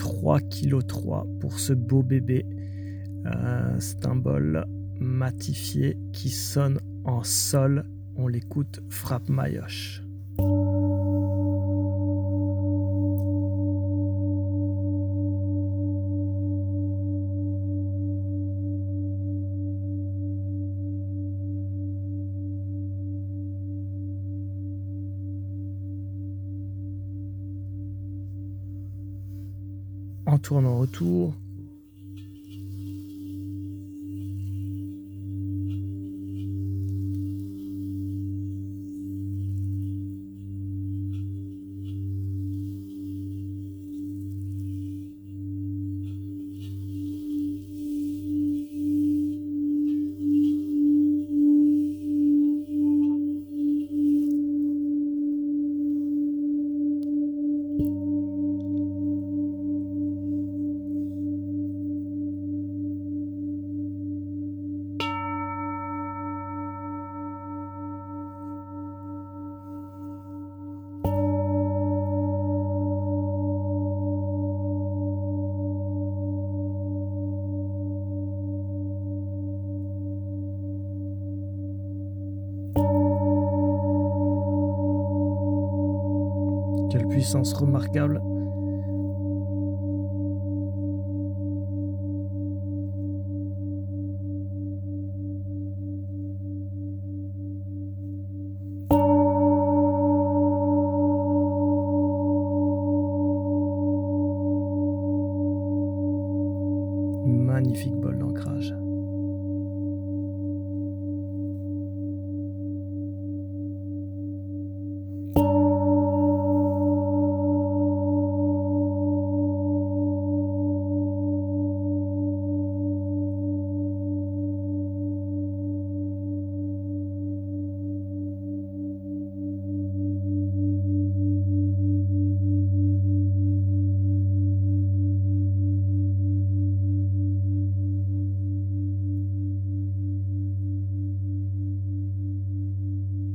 3,3 kg pour ce beau bébé. C'est un bol matifié qui sonne en sol. On l'écoute, frappe Mayoche. En tournant autour, quelle puissance remarquable. Magnifique bol d'ancrage.